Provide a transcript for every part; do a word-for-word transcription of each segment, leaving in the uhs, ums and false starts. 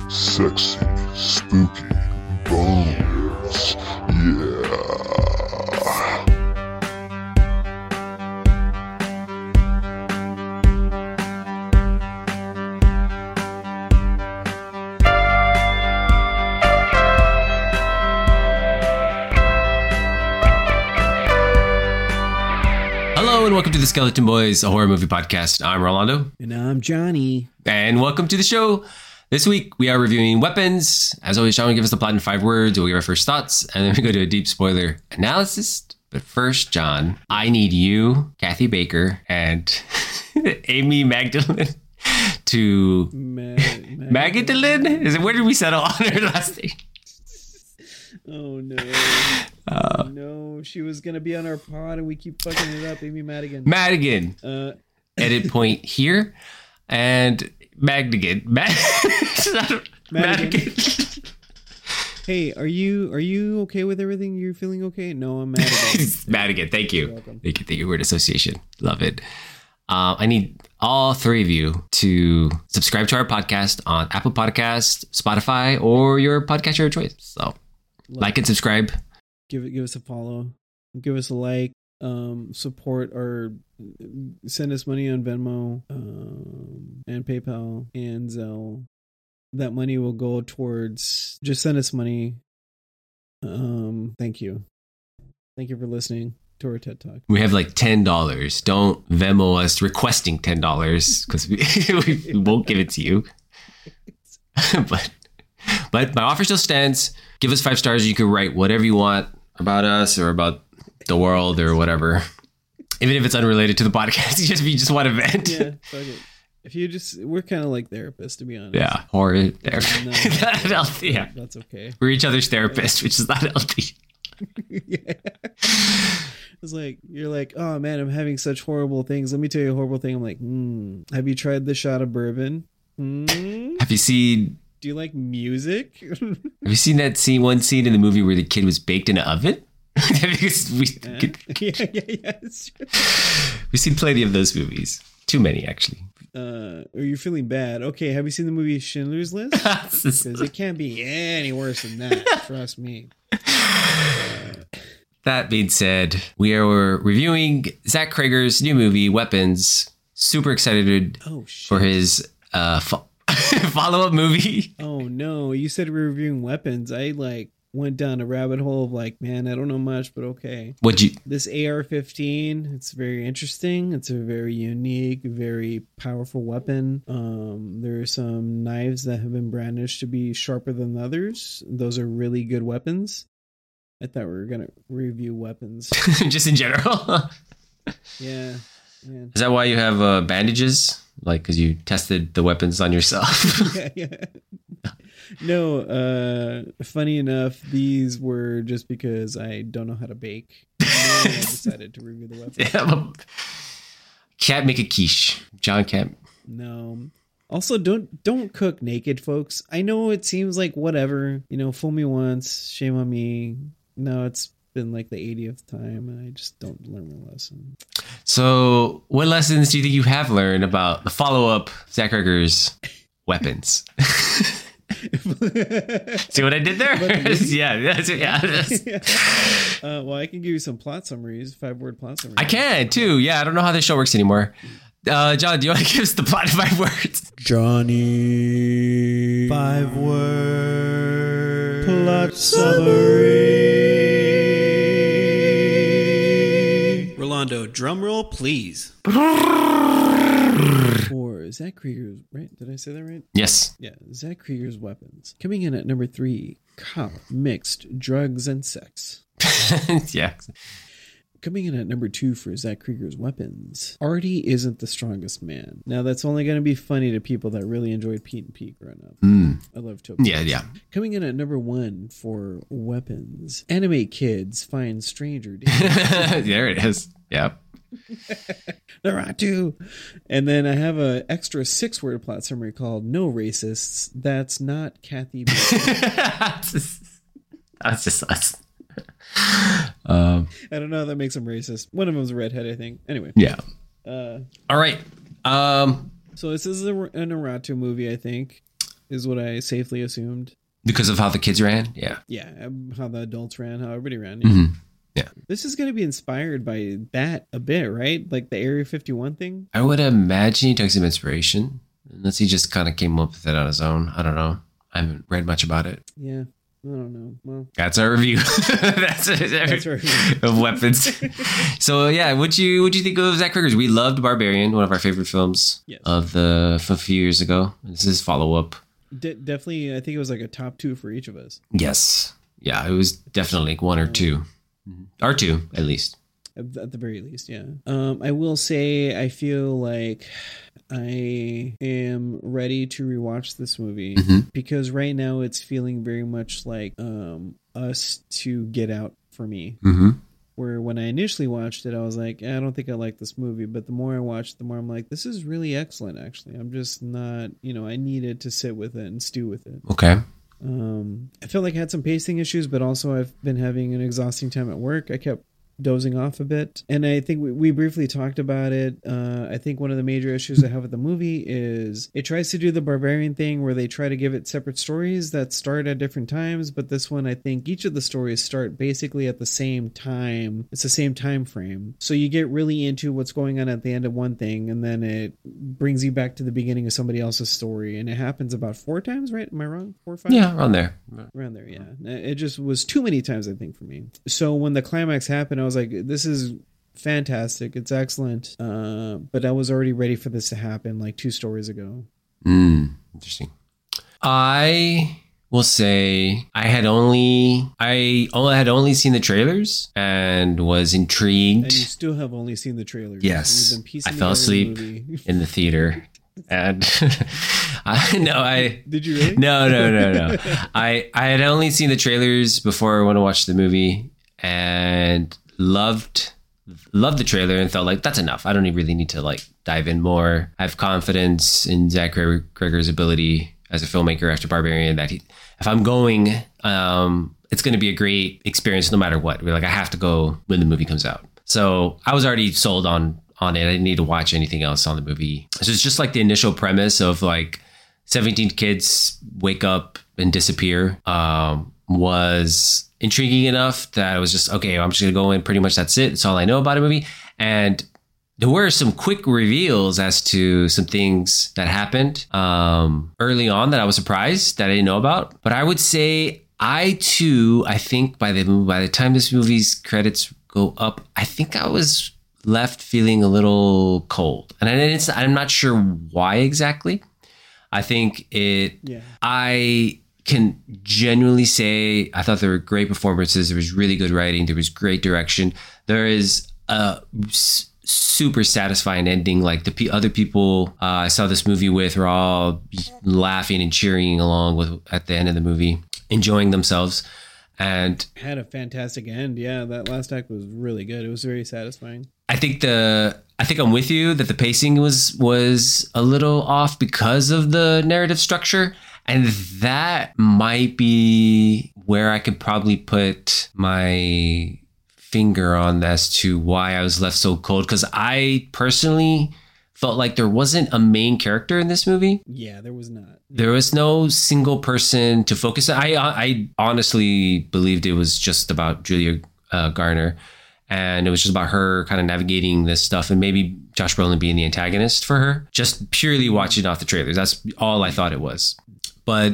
sexy, spooky bones. Yeah. Hello and welcome to the Skeleton Boys, a horror movie podcast. I'm Rolando. And I'm Johnny. And welcome to the show. This week we are reviewing Weapons. As always, John will give us the plot in five words. We'll give our first thoughts, and then we go to a deep spoiler analysis. But first, John, I need you, Kathy Baker, and Amy Magdalene to... Ma- Magdalene? Is it, where did we settle on her last name? Oh, no. Uh, oh, no. She was going to be on our pod, and we keep fucking it up. Amy Madigan. Madigan. Uh, Edit point here. And Madigan. Mad- Madigan. Madigan. Hey, are you are you okay with everything? You're feeling okay? No, I'm Madigan. Madigan, thank you. You're welcome. Thank you, thank you. Word association. Love it. Uh, I need all three of you to subscribe to our podcast on Apple Podcasts, Spotify, or your podcatcher of choice. So Love like and subscribe. Give it. Give us a follow. Give us a like. Um, support or send us money on Venmo um, and PayPal and Zelle. That money will go towards. Just send us money. Um, thank you. Thank you for listening to our TED Talk. We have like ten dollars. Don't Venmo us requesting ten dollars because we, we won't give it to you. but but my offer still stands. Give us five stars. You can write whatever you want about us or about the world or whatever. Even if it's unrelated to the podcast, just if you just want to vent. Yeah, fuck it. If you just, we're kind of like therapists, to be honest. Yeah, horror therapy. No, Not healthy. Yeah, that's okay. we're each other's therapist, which is not healthy. Yeah. It's like, you're like, oh man, I'm having such horrible things. Let me tell you a horrible thing. I'm like, hmm, have you tried the shot of bourbon? Hmm? Have you seen? Do you like music? Have you seen that scene? One scene in the movie where the kid was baked in an oven. Because we, yeah, yeah, yeah, yeah. It's true. we've seen plenty of those movies. Too many, actually. Uh, or you're feeling bad. Okay, have you seen the movie Schindler's List? Because it can't be any worse than that. Trust me. Uh, That being said, we are reviewing Zach Cregger's new movie, Weapons. Super excited oh shit. for his uh, fo- follow-up movie. Oh no, you said we were reviewing Weapons. I like went down a rabbit hole of like, man, I don't know much, but okay. What'd you? This A R fifteen, it's very interesting. It's a very unique, very powerful weapon. Um, there are some knives that have been brandished to be sharper than others. Those are really good weapons. I thought we were going to review weapons. Just in general? Yeah. Man. Is that why you have uh, bandages? Like, because you tested the weapons on yourself? yeah, yeah. No, uh, funny enough, these were just because I don't know how to bake. And then I decided to review the weapons. Yeah, but can't make a quiche. John can't. No. Also, don't don't cook naked, folks. I know it seems like whatever. You know, fool me once, shame on me. No, it's been like the eightieth time, and I just don't learn my lesson. So, what lessons do you think you have learned about the follow-up Zach Cregger's Weapons? See what I did there? yeah, that's, yeah. That's... Uh, well, I can give you some plot summaries, five-word plot summaries. I can too. Yeah, I don't know how this show works anymore. Uh, John, do you want to give us the plot in five words? Johnny, five word plot summary. Rolando, drum roll, please. For Zach Cregger's, right? Did I say that right? Yes. Yeah, Zach Cregger's Weapons. Coming in at number three, cop, mixed, drugs, and sex. Yeah. Coming in at number two for Zach Cregger's Weapons, Artie isn't the strongest man. Now, that's only going to be funny to people that really enjoyed Pete and Pete growing up. Mm. I love Toby. Yeah, yeah. Coming in at number one for Weapons, Anime Kids Find Stranger Danger. There it is. Yep. Naruto. And then I have an extra six-word plot summary called No Racists. That's not Kathy Baker. That's just, that's just us. Um, I don't know. That makes them racist. One of them's a redhead, I think. Anyway. yeah. Uh, All right. Um, so this is a, a Naruto movie, I think. is what I safely assumed. Because of how the kids ran? Yeah. Yeah, um, how the adults ran, how everybody ran. Mm-hmm. Yeah. This is going to be inspired by that a bit, right? Like the Area fifty-one thing? I would imagine he took some inspiration. Unless he just kind of came up with it on his own. I don't know. I haven't read much about it. Yeah. I don't know. Well, that's our review. that's, that's our review of weapons. So yeah, what you what you think of Zach Cregger's? We loved Barbarian, one of our favorite films yes. of the of a few years ago. This is follow up. De- definitely, I think it was like a top two for each of us. Yes, yeah, it was definitely like one or two, or two at least. At the very least, yeah. Um, I will say I feel like I am ready to rewatch this movie mm-hmm. because right now it's feeling very much like um, Us to Get Out for me. Mm-hmm. Where when I initially watched it, I was like, I don't think I like this movie. But the more I watched, the more I'm like, this is really excellent, actually. I'm just not, you know, I needed to sit with it and stew with it. Okay. Um, I felt like I had some pacing issues, but also I've been having an exhausting time at work. I kept dozing off a bit, and I think we, we briefly talked about it. uh I think one of the major issues I have with the movie is it tries to do the Barbarian thing where they try to give it separate stories that start at different times, but this one I think each of the stories start basically at the same time. It's the same time frame, so you get really into what's going on at the end of one thing, and then it brings you back to the beginning of somebody else's story, and it happens about four times, right? Am I wrong? Four or five? Yeah, around there. Around there, yeah. It just was too many times, I think, for me. So when the climax happened, I was like, this is fantastic. It's excellent. Uh, but I was already ready for this to happen like two stories ago. Mm, interesting. I will say I had only I only had only seen the trailers and was intrigued. And you still have only seen the trailers. Yes. I fell asleep the in the theater. And I no, I did you really? No, no, no, no. I I had only seen the trailers before I went to watch the movie, and loved loved the trailer and felt like that's enough. I don't even really need to like dive in more. I have confidence in Zach Cregger's ability as a filmmaker after Barbarian that he, if I'm going, um, it's going to be a great experience no matter what. We're like, I have to go when the movie comes out. So I was already sold on on it. I didn't need to watch anything else on the movie. So it's just like the initial premise of like seventeen kids wake up and disappear um, was intriguing enough that I was just, okay, I'm just going to go in. Pretty much that's it. That's all I know about a movie. And there were some quick reveals as to some things that happened um, early on that I was surprised that I didn't know about. But I would say I too, I think by the by the time this movie's credits go up, I think I was left feeling a little cold. And it's, I'm not sure why exactly. I think it, yeah. I can genuinely say I thought there were great performances. There was really good writing. There was great direction. There is a s- super satisfying ending. Like the p- other people uh, I saw this movie with were all laughing and cheering along with at the end of the movie, enjoying themselves. And had a fantastic end. Yeah, that last act was really good. It was very satisfying. I think the I think I'm with you that the pacing was was a little off because of the narrative structure. And that might be where I could probably put my finger on as to why I was left so cold. Because I personally felt like there wasn't a main character in this movie. Yeah, there was not. There was no single person to focus on. I, I honestly believed it was just about Julia uh, Garner. And it was just about her kind of navigating this stuff and maybe Josh Brolin being the antagonist for her. Just purely watching off the trailers. That's all I thought it was. But,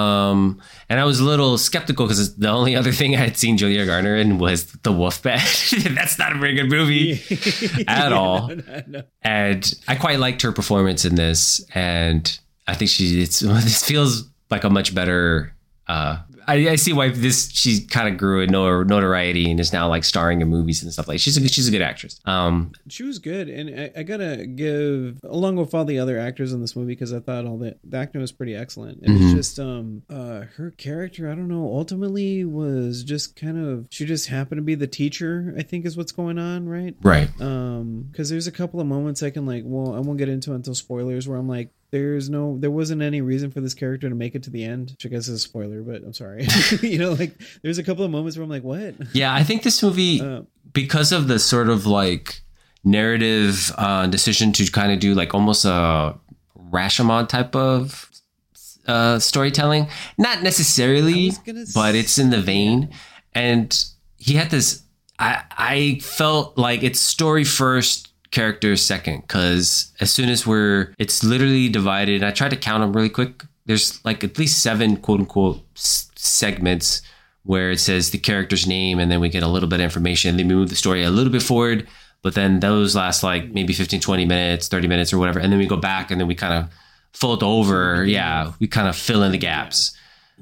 um, and I was a little skeptical because the only other thing I had seen Julia Garner in was The Wolfman. That's not a very good movie at yeah, all. No, no, no. And I quite liked her performance in this. And I think she, it's, this feels like a much better, uh, I, I see why this she kind of grew in notoriety and is now like starring in movies and stuff like that. She's a she's a good actress. Um, she was good, and I, I gotta give along with all the other actors in this movie because I thought all the, the acting was pretty excellent. It mm-hmm. was just um uh her character. I don't know. Ultimately, was just kind of she just happened to be the teacher. I think is what's going on, right? Right. Um, because there's a couple of moments I can like. Well, I won't get into it until spoilers where I'm like. There's no, there wasn't any reason for this character to make it to the end, which I guess is a spoiler, but I'm sorry. You know, like there's a couple of moments where I'm like, what? Yeah, I think this movie, uh, because of the sort of like narrative uh, decision to kind of do like almost a Rashomon type of uh, storytelling. Not I necessarily, was gonna but it's in the say- vein. And he had this. I I felt like it's story first, character second, because as soon as we're, it's literally divided. I tried to count them really quick. There's like at least seven quote unquote s- segments where it says the character's name, and then we get a little bit of information. Then we move the story a little bit forward, but then those last like maybe fifteen, twenty minutes, thirty minutes or whatever. And then we go back and then we kind of fold over. Yeah. We kind of fill in the gaps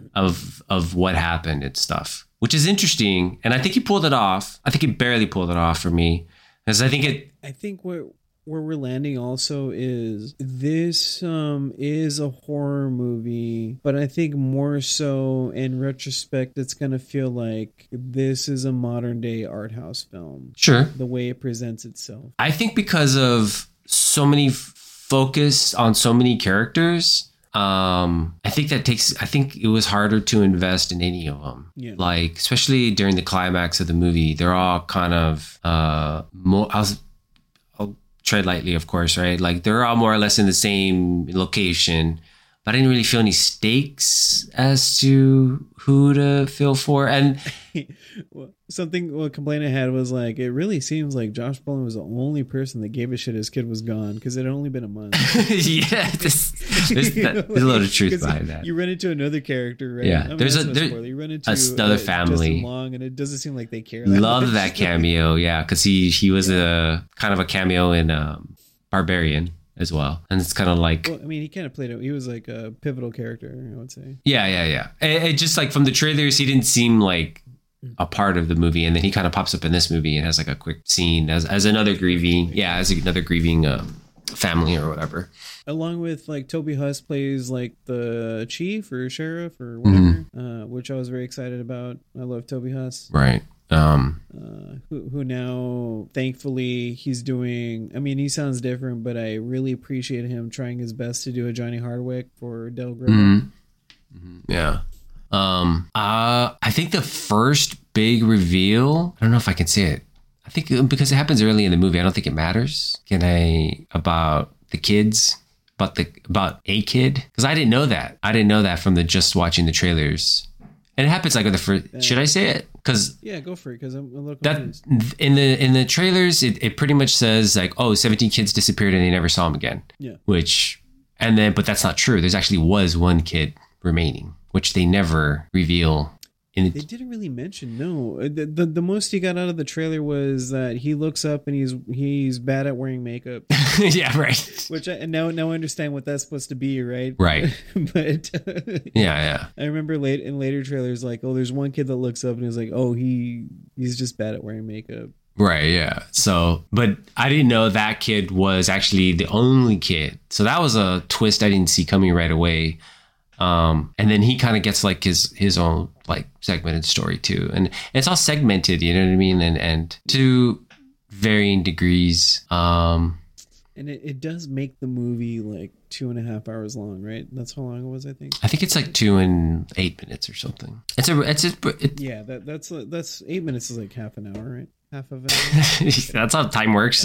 of, of what happened and stuff, which is interesting. And I think he pulled it off. I think he barely pulled it off for me, because I think it, I think where where we're landing also is this um is a horror movie, but I think more so in retrospect, it's gonna feel like this is a modern day art house film. sure. The way it presents itself. I think because of so many f- focus on so many characters, um, I think that takes, I think it was harder to invest in any of them. Yeah. Like, especially during the climax of the movie, they're all kind of, uh, more, I was, I'll tread lightly, of course, right? Like they're all more or less in the same location, but I didn't really feel any stakes as to who to feel for. And Well, something what complaint I had was like, it really seems like Josh Brolin was the only person that gave a shit his kid was gone, because it had only been a month. yeah, this, there's, that, there's a lot of truth 'Cause behind that. You run into another character, right? Yeah, I mean, there's that's a- no there- spoiler. You run into another uh, family. Justin Long, and it doesn't seem like they care. Love much. that cameo, yeah, because he he was a kind of a cameo in um, Barbarian as well, and it's kind of like Well, I mean, he kind of played it. He was like a pivotal character, I would say. yeah, yeah, yeah. It, it just like from the trailers, he didn't seem like a part of the movie, and then he kind of pops up in this movie and has like a quick scene as as another grieving, yeah, as another grieving uh, family or whatever. Along with like Toby Huss plays like the chief or sheriff or whatever, uh, which I was very excited about. I love Toby Huss. Right. Um, uh, who who now thankfully he's doing. I mean, he sounds different, but I really appreciate him trying his best to do a Johnny Hardwick for Del Gribble. mhm. Mhm. Yeah. Um, uh, I think the first big reveal, I don't know if I can say it. I think uh, because it happens early in the movie, I don't think it matters. Can I, about the kids, about the, about a kid? Because I didn't know that. I didn't know that from the just watching the trailers. And it happens like with the first, should I say it? Because Yeah, go for it because I'm a little that confused. in the in the trailers, it, it pretty much says like, oh, seventeen kids disappeared and they never saw them again. Yeah. Which, and then, but that's not true. There's actually was one kid remaining, which they never reveal. In They didn't really mention. No, Uh, the, the the most he got out of the trailer was that he looks up and he's he's bad at wearing makeup. yeah, right. Which I, and now now I understand what that's supposed to be, right? Right. But Yeah, yeah. I remember late in later trailers, like, oh, there's one kid that looks up and he's like, oh, he he's just bad at wearing makeup. Right, yeah. So, but I didn't know that kid was actually the only kid. So that was a twist I didn't see coming right away. Um, and then he kind of gets like his his own like segmented story too, and it's all segmented, you know what I mean, and and to varying degrees. Um, And it, it does make the movie like two and a half hours long, right? That's how long it was, I think. I think it's like two and eight minutes or something. It's a it's a it, Yeah, that that's that's eight minutes is like half an hour, right? Half of an hour. that's how time works.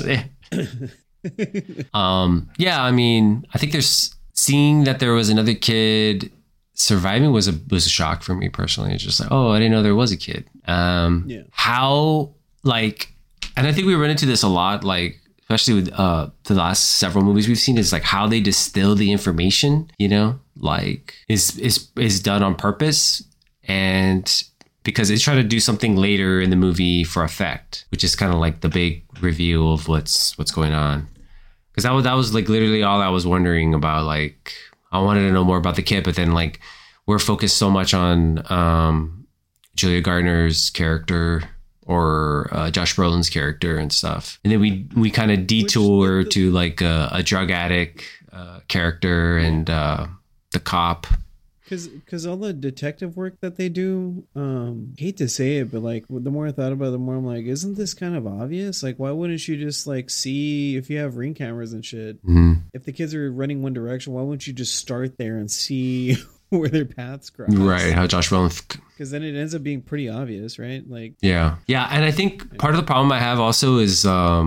um, yeah, I mean, I think there's seeing that there was another kid surviving was a was a shock for me personally. It's just like, oh, I didn't know there was a kid. Um, Yeah. How like, and I think we run into this a lot, like especially with uh the last several movies we've seen, is like how they distill the information. You know, like is is is done on purpose, and because they try to do something later in the movie for effect, which is kind of like the big reveal of what's what's going on. Because that was that was like literally all I was wondering about. Like I wanted to know more about the kid, but then like we're focused so much on um, Julia Gardner's character or uh, Josh Brolin's character and stuff, and then we we kind of detour Which, the, to like a, a drug addict uh, character and uh, the cop. Because because all the detective work that they do, um, hate to say it, but like the more I thought about it, the more I'm like, isn't this kind of obvious? Like, why wouldn't you just like see if you have ring cameras and shit? Mm-hmm. If the kids are running one direction, why wouldn't you just start there and see where their paths cross? Right, how Josh Brolin. Because then it ends up being pretty obvious, right? Like, Yeah. Yeah. And I think part of the problem I have also is um,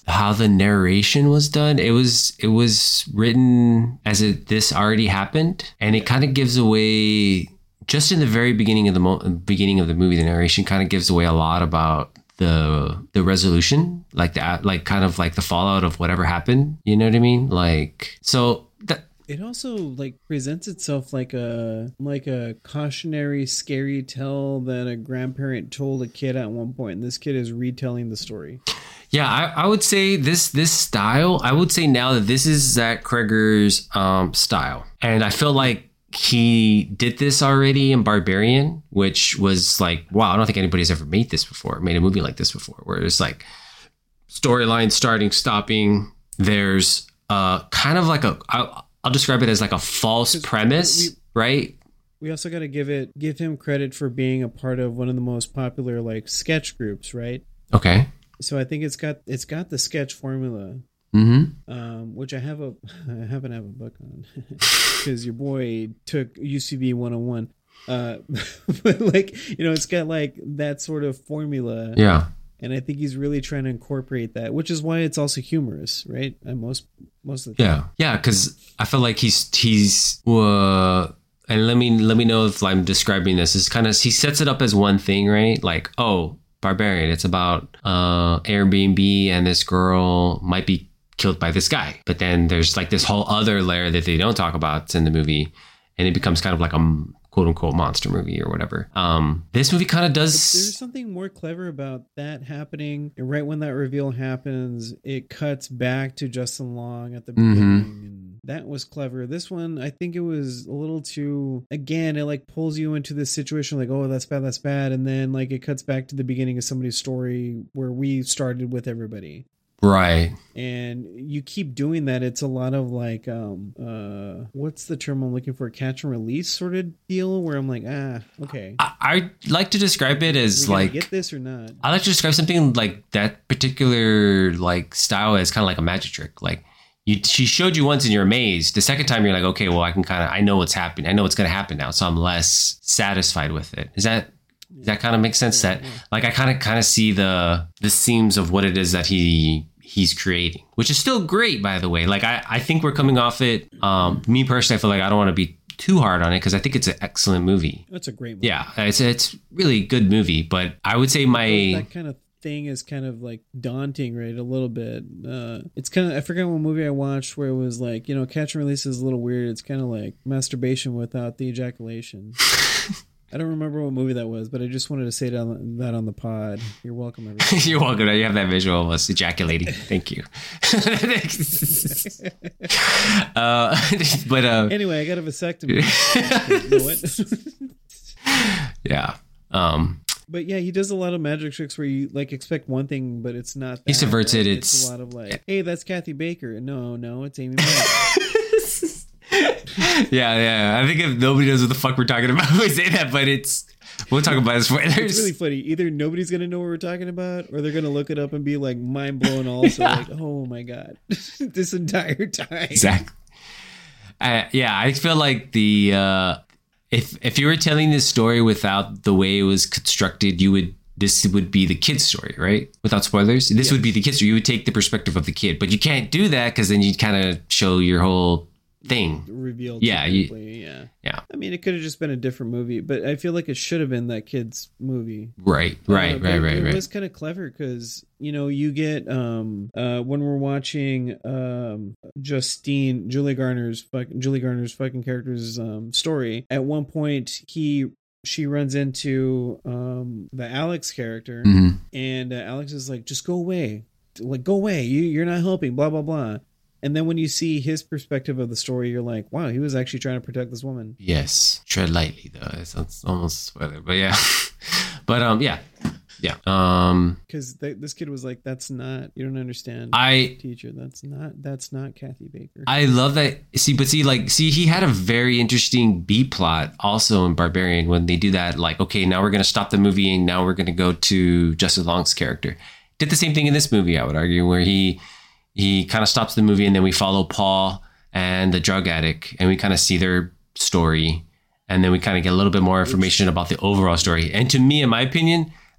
how the narration was done. It was it was written as if this already happened, and it kind of gives away, just in the very beginning of the mo- beginning of the movie, the narration kind of gives away a lot about the the resolution, like the like kind of like the fallout of whatever happened. You know what I mean? Like, so that. It also like presents itself like a like a cautionary, scary tale that a grandparent told a kid at one point, and this kid is retelling the story. Yeah, I, I would say this this style. I would say now that this is Zach Cregger's um, style, and I feel like he did this already in Barbarian, which was like, wow, I don't think anybody's ever made this before, made a movie like this before, where it's like storyline starting, stopping. There's uh kind of like a. I, I'll describe it as like a false premise, we, right? We also got to give it give him credit for being a part of one of the most popular like sketch groups, right? Okay. So I think it's got it's got the sketch formula, mm-hmm. um, which I have a I happen to have a book on because your boy took U C B one oh one. Uh, but like, you know, it's got like that sort of formula. Yeah. And I think he's really trying to incorporate that, which is why it's also humorous, right? And most most of the yeah, time. yeah, because I feel like he's he's uh, and let me let me know if I'm describing this. It's kind of he sets it up as one thing, right? Like, oh, Barbarian, it's about uh, Airbnb, and this girl might be killed by this guy, but then there's like this whole other layer that they don't talk about in the movie, and it becomes kind of like a quote unquote monster movie or whatever. Um, this movie kind of does. But there's something more clever about that happening. And right when that reveal happens, it cuts back to Justin Long at the beginning. Mm-hmm. And that was clever. This one, I think it was a little too, again, it like pulls you into this situation like, oh, that's bad, that's bad. And then like it cuts back to the beginning of somebody's story where we started with everybody. Right. And you keep doing that. It's a lot of like, um, uh, what's the term I'm looking for? Catch and release sort of deal where I'm like, ah, okay. I, I like to describe it as like, get this or not? I like to describe something like that particular like style as kind of like a magic trick. Like you, she showed you once and you're amazed. The second time you're like, okay, well, I can kind of, I know what's happening. I know what's going to happen now. So I'm less satisfied with it. Is that, Does that kind of make sense? Yeah, that yeah. Like I kind of kind of see the the seams of what it is that he he's creating, which is still great, by the way. Like I, I think we're coming off it. Um, me personally, I feel like I don't want to be too hard on it because I think it's an excellent movie. It's a great movie. Yeah, it's it's really good movie. But I would say my that kind of thing is kind of like daunting, right? A little bit. Uh, it's kind of I forget what movie I watched where it was like, you know, catch and release is a little weird. It's kind of like masturbation without the ejaculation. I don't remember what movie that was, but I just wanted to say that on the pod. You're welcome, everybody. You're welcome. You have that visual of us ejaculating. Thank you. uh, but uh, anyway, I got a vasectomy. You know what? Yeah. Um, but yeah, he does a lot of magic tricks where you like expect one thing, but it's not. That, he subverts right? it. It's, it's a lot of like, hey, that's Kathy Baker. No, no, it's Amy Mann. yeah, yeah. I think if nobody knows what the fuck we're talking about, we say that, but it's we'll talk about it. Spoilers. It's really funny. Either nobody's gonna know what we're talking about, or they're gonna look it up and be like mind blown. Also, yeah. Like, oh my god, this entire time. Exactly. Uh, yeah, I feel like the uh, if if you were telling this story without the way it was constructed, you would. This would be the kid's story, right? Without spoilers, this yes. would be the kid's story. You would take the perspective of the kid, but you can't do that because then you kind of show your whole thing revealed. Yeah, you, yeah, yeah. I mean, it could have just been a different movie, but I feel like it should have been that kid's movie. Right, right, uh, right, right, it right. It was kind of clever because you know you get um uh when we're watching um Justine Julie Garner's fuck Julie Garner's fucking character's um story. At one point, he. She runs into um, the Alex character, mm-hmm. and uh, Alex is like, "Just go away, like go away. You you're not helping." Blah blah blah. And then when you see his perspective of the story, you're like, "Wow, he was actually trying to protect this woman." Yes, tread lightly though. It sounds almost spoiler, but yeah, but um, yeah, yeah. Um, because this kid was like, "That's not. You don't understand." I teacher. That's not. That's not Kathy Baker. I love that. See, but see, like, see, he had a very interesting B plot also in Barbarian when they do that. Like, okay, now we're gonna stop the movie and now we're gonna go to Justin Long's character. Did the same thing in this movie, I would argue, where he he kind of stops the movie and then we follow Paul and the drug addict and we kind of see their story and then we kind of get a little bit more information about the overall story. And to me, in my opinion,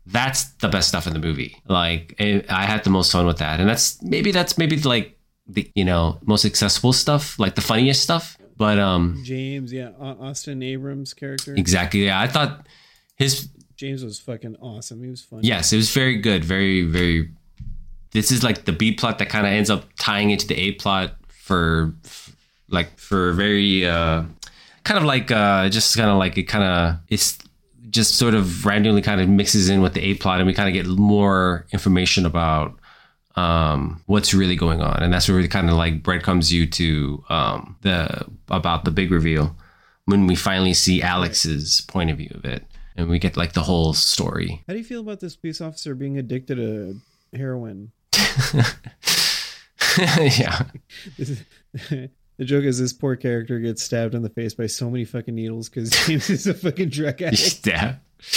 That's the best stuff in the movie. Like it, I had the most fun with that, and that's maybe that's maybe like the you know most accessible stuff, like the funniest stuff. But um, James, yeah, Austin Abrams' character. Exactly. Yeah, I thought his James was fucking awesome. He was funny. Yes, it was very good. Very very. This is like the B plot that kind of ends up tying into the A plot for, like for very uh, kind of like uh, just kind of like it kind of it's. just sort of randomly kind of mixes in with the A plot, and we kind of get more information about um, what's really going on. And that's where it kind of like breadcrumbs you to um, the about the big reveal when we finally see Alex's point of view of it, and we get like the whole story. How do you feel about this police officer being addicted to heroin? Yeah. The joke is this poor character gets stabbed in the face by so many fucking needles because James is a fucking drug addict. Yeah.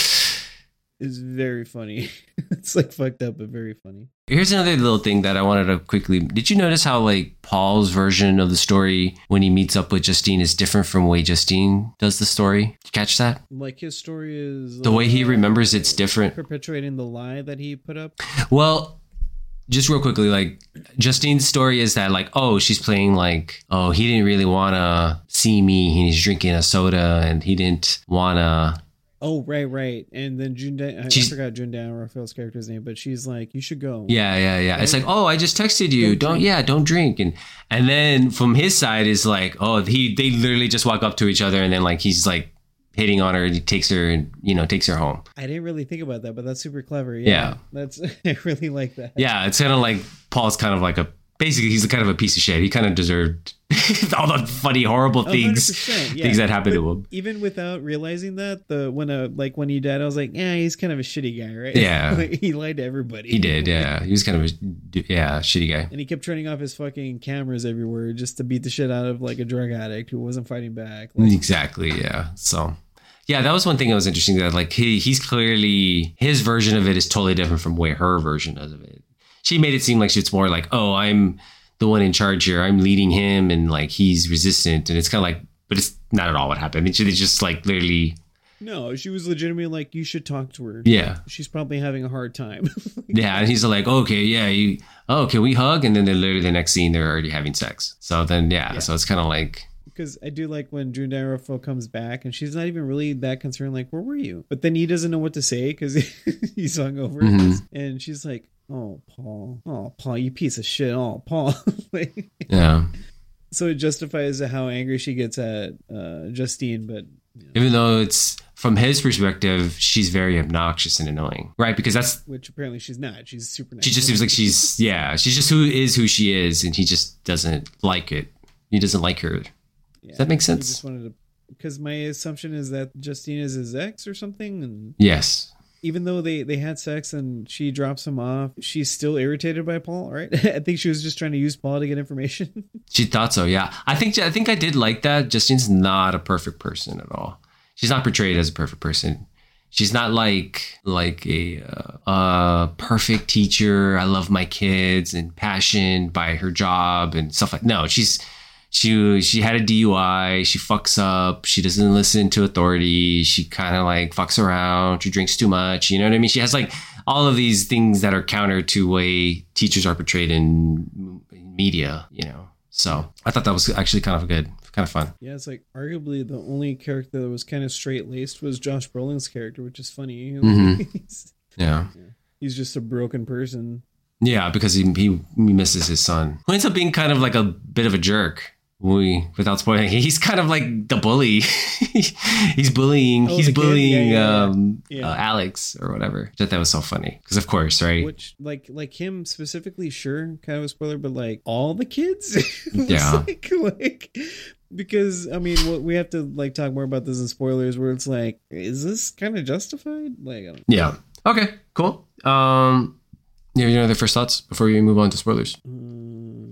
It's very funny. It's like fucked up, but very funny. Here's another little thing that I wanted to quickly. Did you notice how like Paul's version of the story when he meets up with Justine is different from the way Justine does the story? Did you catch that? Like his story is... The way he uh, remembers it's different. Perpetuating the lie that he put up? Well... Just real quickly, like Justine's story is that like, oh, she's playing like, oh, he didn't really want to see me. He's drinking a soda and he didn't want to. Oh, right, right. And then June, I, I forgot June Dan Raphael's character's name, but she's like, you should go. Yeah, yeah, yeah. Right? It's like, oh, I just texted you. Don't, don't yeah, don't drink. And and then from his side is like, oh, he they literally just walk up to each other and then like he's like hitting on her and he takes her and, you know, takes her home. I didn't really think about that, but that's super clever. Yeah. yeah. That's, I really like that. Yeah. It's kind of like Paul's kind of like a, basically he's kind of a piece of shit. He kind of deserved all the funny, horrible things, yeah. things that happened but to him. Even without realizing that, the when uh, like when he died, I was like, yeah, he's kind of a shitty guy, right? Yeah. Like, he lied to everybody. He did, yeah. He was kind of a, yeah, shitty guy. And he kept turning off his fucking cameras everywhere just to beat the shit out of like a drug addict who wasn't fighting back. Like, exactly, yeah. So... Yeah, that was one thing that was interesting. That like he he's clearly his version of it is totally different from where her version of it. She made it seem like it's more like, oh, I'm the one in charge here. I'm leading him, and like he's resistant. And it's kind of like, but it's not at all what happened. I mean, she just like literally. No, she was legitimately like, you should talk to her. Yeah, she's probably having a hard time. Yeah, and he's like, okay, yeah, you, oh, can we hug? And then they're literally the next scene they're already having sex. So then yeah, yeah. So it's kind of like. Because I do like when June Dan Raphael comes back and she's not even really that concerned, like, where were you? But then he doesn't know what to say because he's hungover. Mm-hmm. And she's like, oh, Paul. Oh, Paul, you piece of shit. Oh, Paul. Like, yeah. So it justifies how angry she gets at uh, Justine. But you know. Even though it's from his perspective, she's very obnoxious and annoying. Right? Because that's. Which apparently she's not. She's super nice. She just seems like she's, yeah, she's just who is who she is. And he just doesn't like it. He doesn't like her. Yeah, Does that make sense? I just wanted to, because my assumption is that Justine is his ex or something. And yes. Even though they, they had sex and she drops him off, she's still irritated by Paul, right? I think she was just trying to use Paul to get information. She thought so, yeah. I think I think I did like that. Justine's not a perfect person at all. She's not portrayed as a perfect person. She's not like like a uh, uh, perfect teacher. I love my kids and passion by her job and stuff like. No, she's. She she had a D U I. She fucks up. She doesn't listen to authority. She kind of like fucks around. She drinks too much. You know what I mean? She has like all of these things that are counter to way teachers are portrayed in media. You know, so I thought that was actually kind of good, kind of fun. Yeah, it's like arguably the only character that was kind of straight laced was Josh Brolin's character, which is funny. Mm-hmm. yeah. yeah, he's just a broken person. Yeah, because he he misses his son, who ends up being kind of like a bit of a jerk. We, without spoiling, he's kind of like the bully. he's bullying. Oh, he's bullying yeah, yeah, um, yeah. Uh, Alex or whatever. I thought that was so funny because, of course, right? Which, like, like him specifically, sure, kind of a spoiler, but like all the kids, yeah, like, like, because I mean, what we have to like talk more about this in spoilers, where it's like, is this kind of justified? Like, I don't know. Yeah. Okay. Cool. Um, you have any other first thoughts before we move on to spoilers? Um,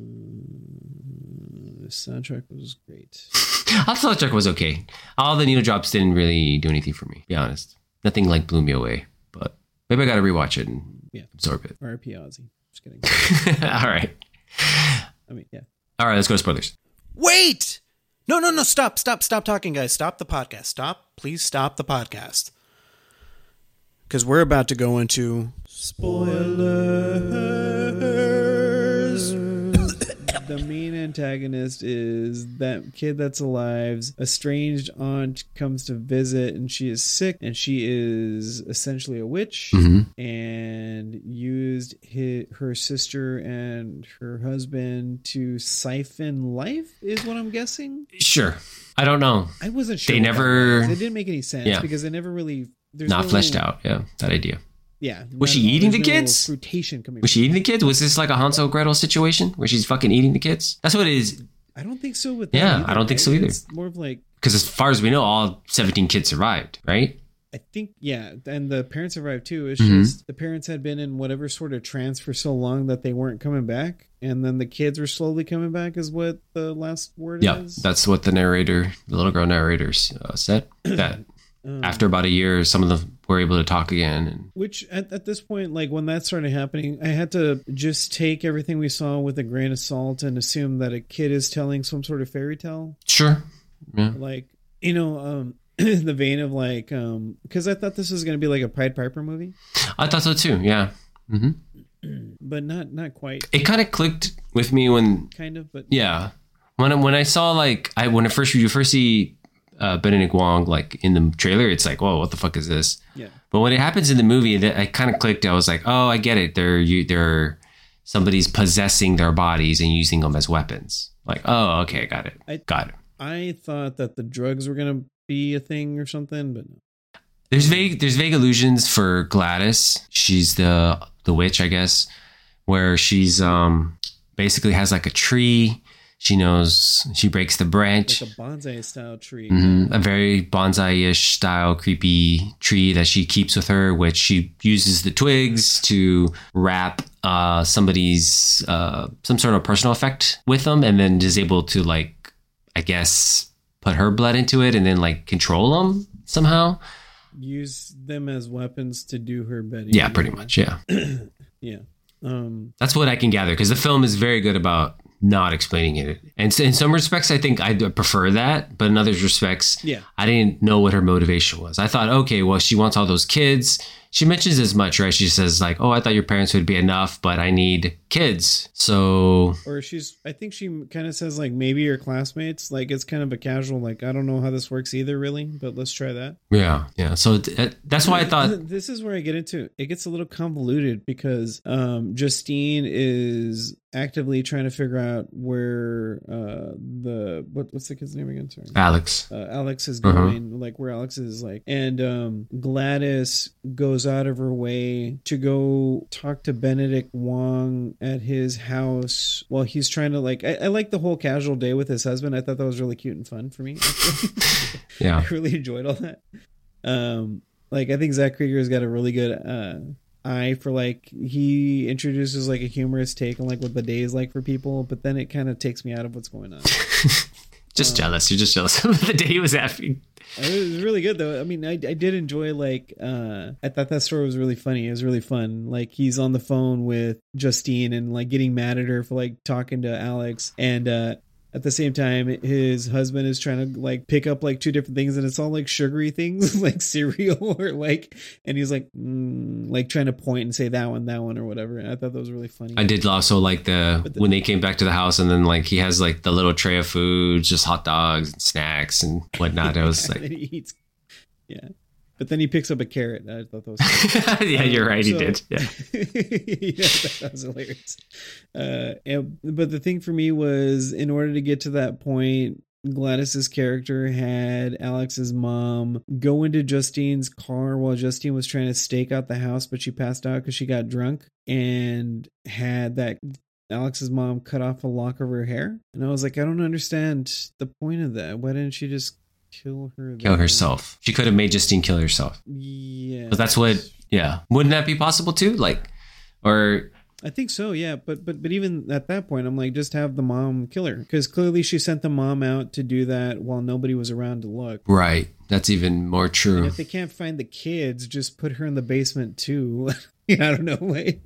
The soundtrack was great. I thought the soundtrack was okay. All the needle drops didn't really do anything for me, to be honest. Nothing like blew me away. But maybe I got to rewatch it and yeah. absorb it. R I P Ozzy. Just kidding. All right. I mean, yeah. All right, let's go to spoilers. Wait! No, no, no, stop, stop, stop talking, guys. Stop the podcast. Stop. Please stop the podcast. because we're about to go into Spoilers. The main antagonist is that kid that's alive's estranged aunt comes to visit, and she is sick, and she is essentially a witch, Mm-hmm. and used his, her sister and her husband to siphon life, is what I'm guessing. Sure. I don't know. I wasn't sure. They what that never- was. It didn't make any sense Yeah. because they never really. There's Not no- fleshed out. Yeah, that idea. Yeah. Was not she at all. eating There's the no kids? Fruitation coming. Was she eating the kids? Was this like a Hansel Gretel situation where she's fucking eating the kids? That's what it is. I don't think so. With that Yeah, either, I don't think right? so either. It's more of like. Because as far as we know, all seventeen kids survived, right? I think, yeah, and the parents arrived too. It's Mhm. just the parents had been in whatever sort of trance for so long that they weren't coming back, and then the kids were slowly coming back, is what the last word Yeah, is. that's what the narrator, the little girl narrators uh, said. That Um, after about a year, some of them were able to talk again. And Which at, at this point, like when that started happening, I had to just take everything we saw with a grain of salt and assume that a kid is telling some sort of fairy tale. sure, yeah, Like, you know, um, in the vein of like, um, because I thought this was going to be like a Pied Piper movie, I thought so too. Yeah, hmm but not not quite, it kind of clicked with me when, kind of, but yeah, when I, when I saw like I when I first you first see uh, Benedict Wong like in the trailer, it's like, whoa, what the fuck is this? yeah. But when it happens in the movie, that I kind of clicked. I was like, oh, I get it. They're you, they're somebody's possessing their bodies and using them as weapons. Like, oh, okay, got it, I- got it. I thought that the drugs were going to be a thing or something, but no. There's vague there's vague allusions for Gladys. She's the the witch, I guess, where she's um basically has like a tree. She knows she breaks the branch. Like a bonsai style tree. Mhm. A very bonsai-ish style creepy tree that she keeps with her, which she uses the twigs to wrap uh, somebody's uh, some sort of personal effect with them, and then is able to like, I guess, put her blood into it and then like control them somehow. Use them as weapons to do her bidding. Yeah, pretty much. Yeah, Yeah. Um, that's what I can gather because the film is very good about not explaining it. And so in some respects, I think I prefer that, but in other respects, yeah. I didn't know what her motivation was. I thought, okay, well, she wants all those kids. She mentions as much, right? She says like, oh, I thought your parents would be enough, but I need kids. So Or she's, I think she kind of says like maybe your classmates. Like it's kind of a casual, like, I don't know how this works either, really, but let's try that. yeah, yeah. So th- that's why I thought, This is where I get into it gets a little convoluted because um, Justine is actively trying to figure out where uh, the what, what's the kid's name again? Sorry, Alex. uh, Alex is Uh-huh. going, like where Alex is, like, and um, Gladys goes out of her way to go talk to Benedict Wong at his house while he's trying to like. I, I like the whole casual day with his husband. I thought that was really cute and fun for me. actually. Yeah. I really enjoyed all that. Um, like I think Zach Krieger's got a really good uh eye for like he introduces like a humorous take on like what the day is like for people, but then it kind of takes me out of what's going on. Just jealous. You're just jealous of the day he was having. It was really good though. I mean, I, I did enjoy like uh I thought that story was really funny. It was really fun. Like he's on the phone with Justine and like getting mad at her for like talking to Alex, and uh at the same time his husband is trying to like pick up like two different things, and it's all like sugary things like cereal or like, and he's like mm, like trying to point and say that one, that one or whatever. And I thought that was really funny. I did also like the, But the- when they came back to the house and then like he has like the little tray of food, just hot dogs and snacks and whatnot. I was And like, then he eats, yeah. But then he picks up a carrot. I thought that was funny. yeah, you're Um, right. He so- did. Yeah. Yeah, that was hilarious. Uh, and, but the thing for me was, in order to get to that point, Gladys's character had Alex's mom go into Justine's car while Justine was trying to stake out the house, but she passed out because she got drunk, and had that Alex's mom cut off a lock of her hair. And I was like, I don't understand the point of that. Why didn't she just kill her? Kill there? herself. She could have made Justine kill herself. Yeah. But that's what, yeah. Wouldn't that be possible too? Like, or I think so, yeah. But but but even at that point, I'm like, just have the mom kill her, because clearly she sent the mom out to do that while nobody was around to look. right. That's even more And true. if they can't find the kids, just put her in the basement too. Yeah, I don't know. Like,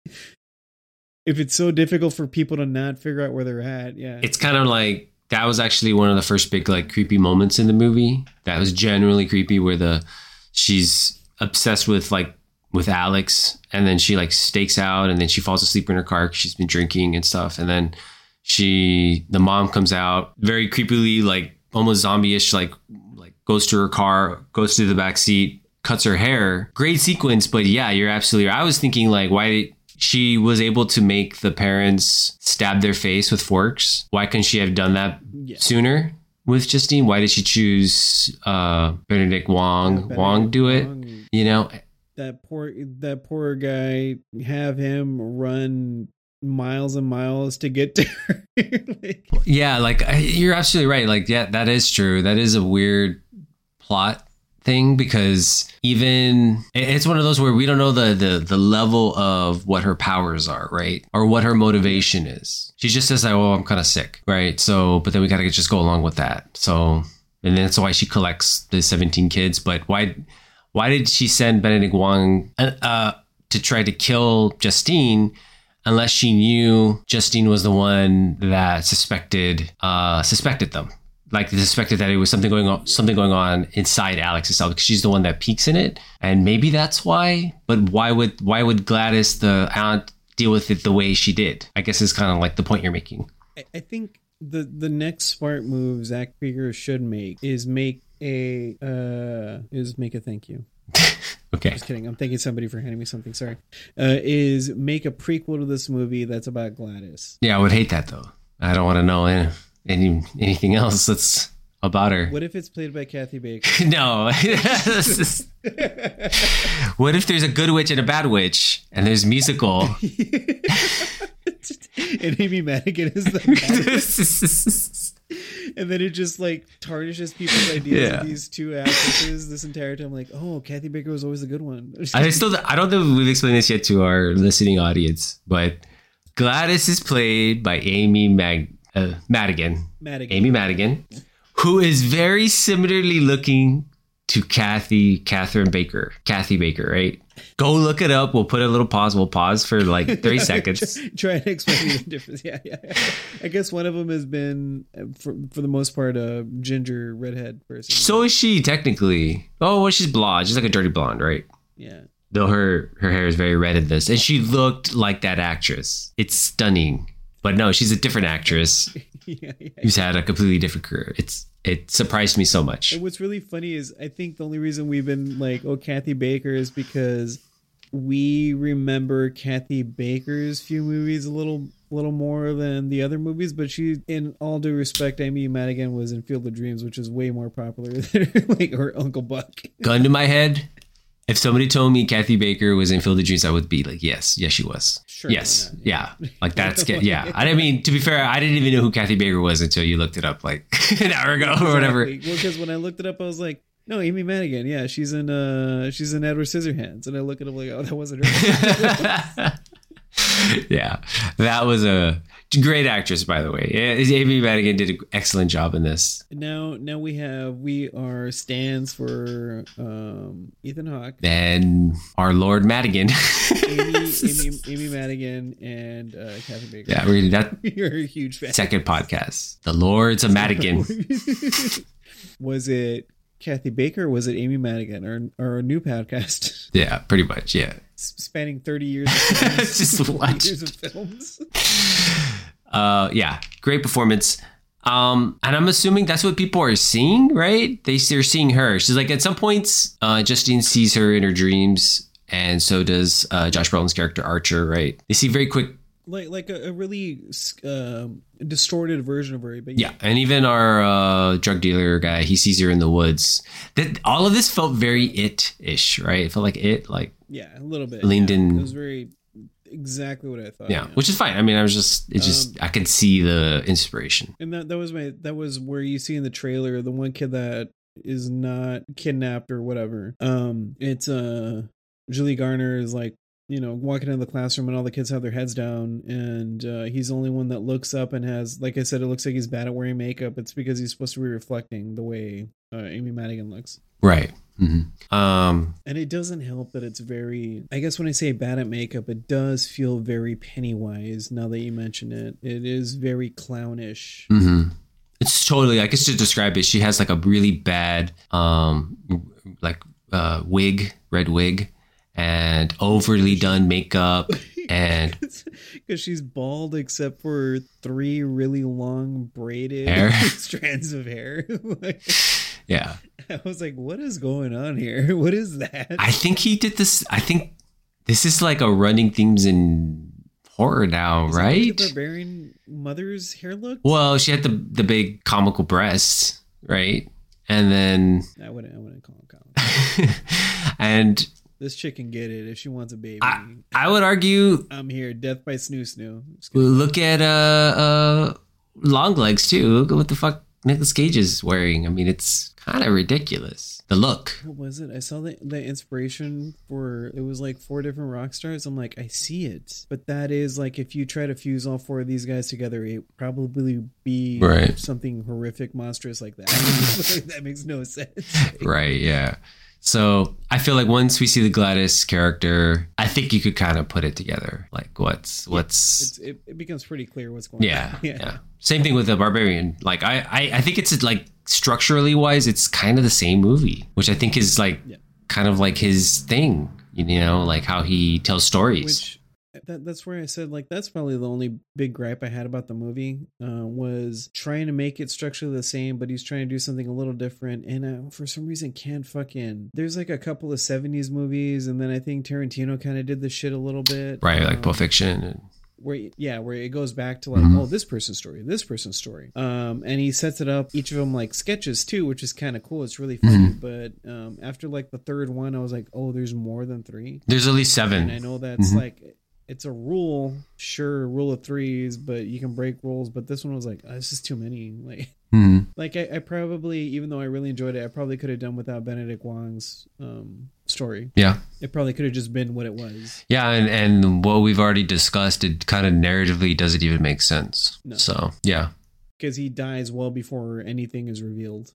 if it's so difficult for people to not figure out where they're at, yeah. It's kind of like, that was actually one of the first big like creepy moments in the movie. That was genuinely creepy, where the, she's obsessed with like with Alex, and then she like stakes out, and then she falls asleep in her car 'cause she's been drinking and stuff, and then she the mom comes out very creepily, like almost zombie-ish, like like goes to her car, goes to the back seat, cuts her hair. Great sequence, but yeah, you're absolutely right. I was thinking like, why did she was able to make the parents stab their face with forks? Why couldn't she have done that Yeah. sooner with Justine? Why did she choose uh, Benedict Wong? Benedict Wong do it? Wong. You know, That poor that poor guy, have him run miles and miles to get to her. Like, yeah, like I- you're absolutely right. Like, yeah, that is true. That is a weird plot thing, because even it- it's one of those where we don't know the the the level of what her powers are, right? Or what her motivation is. She just says like, "Oh, I'm kind of sick," right? So, but then we gotta just go along with that. So, and that's why she collects the seventeen kids. But why why did she send Benedict Wong uh, uh, to try to kill Justine? Unless she knew Justine was the one that suspected uh, suspected them, like they suspected that it was something going on, something going on inside Alex's cell, because she's the one that peeks in it, and maybe that's why. But why would why would Gladys, the aunt, deal with it the way she did? I guess is kind of like the point you're making. I, I think the the next smart move Zach Krieger should make is make a uh is make a thank you. Okay. Just kidding. I'm thanking somebody for handing me something. Sorry. Uh, is make a prequel to this movie that's about Gladys. Yeah, I would hate that though. I don't want to know any, any anything else that's about her. What if it's played by Kathy Baker? No. What if there's a good witch and a bad witch, and there's musical? And Amy Madigan is the bad. And then it just like tarnishes people's ideas Yeah. of these two actresses this entire time. Like, oh, Kathy Baker was always the good one. I still I don't think we've explained this yet to our listening audience, but Gladys is played by Amy Mag- uh, Madigan. Madigan. Amy Madigan, who is very similarly looking to Kathy Catherine Baker. Kathy Baker, right? Go look it up. We'll put a little pause. We'll pause for like three seconds. try, try and explain the difference. Yeah, yeah. I guess one of them has been, for for the most part, a ginger redhead person. So is she technically. Oh, well, she's blonde. She's like a dirty blonde, right? Yeah. Though her her hair is very red in this, and she looked like that actress. It's stunning, but no, she's a different actress Yeah, yeah. who's had a completely different career. It's it surprised me so much. And what's really funny is I think the only reason we've been like, oh, Kathy Baker is because we remember Kathy Baker's few movies a little little more than the other movies, but she, in all due respect, Amy Madigan was in Field of Dreams, which is way more popular than like her Uncle Buck. Gun to my head, if somebody told me Kathy Baker was in Field of Dreams, I would be like, yes, yes, she was. Sure, yes, why not? yeah, like that's good. Yeah, I didn't mean to be fair. I didn't even know who Kathy Baker was until you looked it up like an hour ago or whatever. Exactly. Well, because when I looked it up, I was like, no, Amy Madigan. Yeah, she's in uh she's in Edward Scissorhands, and I look at him like, oh, that wasn't her. Yeah, that was a great actress, by the way. Yeah, Amy Madigan did an excellent job in this. now, now we have we are stands for um Ethan Hawke, Then our Lord Madigan. Amy, Amy, Amy Madigan, and uh, Kathy Baker. Yeah, we're that You're a huge fan. second podcast, the Lords of Madigan. Was it Kathy Baker or was it Amy Madigan, or or a new podcast Yeah, pretty much. Yeah. spanning thirty years of films, Just watch. years of films? Uh, yeah, great performance. Um, and I'm assuming that's what people are seeing, right? They, they're seeing her. She's like, at some points, uh, Justine sees her in her dreams, and so does uh, Josh Brolin's character Archer, right? They see very quick. Like like a, a really um, distorted version of her, but Yeah, and even our uh, drug dealer guy, he sees her in the woods. That all of this felt very It-ish, right? It felt like It, like yeah, a little bit. leaned yeah. in. It was very exactly what I thought. yeah, which is fine. I mean, I was just, it just, I could see the inspiration. And that that was my that was where you see in the trailer the one kid that is not kidnapped or whatever. Um, it's uh Julie Garner is like, you know, walking into the classroom and all the kids have their heads down, and uh, he's the only one that looks up and has, like I said, it looks like he's bad at wearing makeup. It's because he's supposed to be reflecting the way uh, Amy Madigan looks. Right. Mm-hmm. Um, And it doesn't help that it's very, I guess when I say bad at makeup, it does feel very Pennywise now that you mention it. It is very clownish. mm-hmm. It's totally, I guess to describe it, she has like a really bad, um, like, uh, wig, red wig and overly done makeup. And because she's bald except for three really long braided hair. strands of hair. Like, yeah. I was like, what is going on here? What is that? I think he did this. I think this is like a running themes in horror now, is right? The barbarian mother's hair look? Well, she had the the big comical breasts, right? And then I wouldn't I wouldn't call them comical. and this chick can get it if she wants a baby. I, I would argue I'm here. Death by snoo snoo. look at uh uh long legs too. Look at what the fuck Nicolas Cage is wearing. I mean, it's kind of ridiculous. The look. What was it? I saw the, the inspiration for, it was like four different rock stars. I'm like, I see it. But that is like, if you try to fuse all four of these guys together, it would probably be right. something horrific, monstrous like that. That makes no sense. Right, yeah. So I feel like once we see the Gladys character, I think you could kind of put it together. Like what's what's it's, it, it becomes pretty clear what's going yeah, on. Yeah, yeah. Same thing with the Barbarian. Like I, I, I think it's like structurally wise, it's kind of the same movie, which I think is like yeah. kind of like his thing. You know, like how he tells stories. Which that, that's where I said like that's probably the only big gripe I had about the movie uh, was trying to make it structurally the same, but he's trying to do something a little different, and uh, for some reason can't fucking. There's like a couple of seventies movies, and then I think Tarantino kind of did the shit a little bit, right? Um, like Pulp Fiction. And- where yeah where it goes back to like mm-hmm. oh this person's story this person's story um and he sets it up, each of them like sketches too, which is kind of cool. It's really funny. Mm-hmm. But um after like the third one I was like, oh, there's more than three. There's at least seven, and I know that's mm-hmm. like it's a rule, sure, rule of threes, but you can break rules. But this one was like, oh, this is too many. Like mm-hmm. like I, I probably, even though I really enjoyed it, I probably could have done without Benedict Wong's um story. Yeah, it probably could have just been what it was. Yeah, and and what we've already discussed, it kind of narratively doesn't even make sense. No. So yeah, because he dies well before anything is revealed.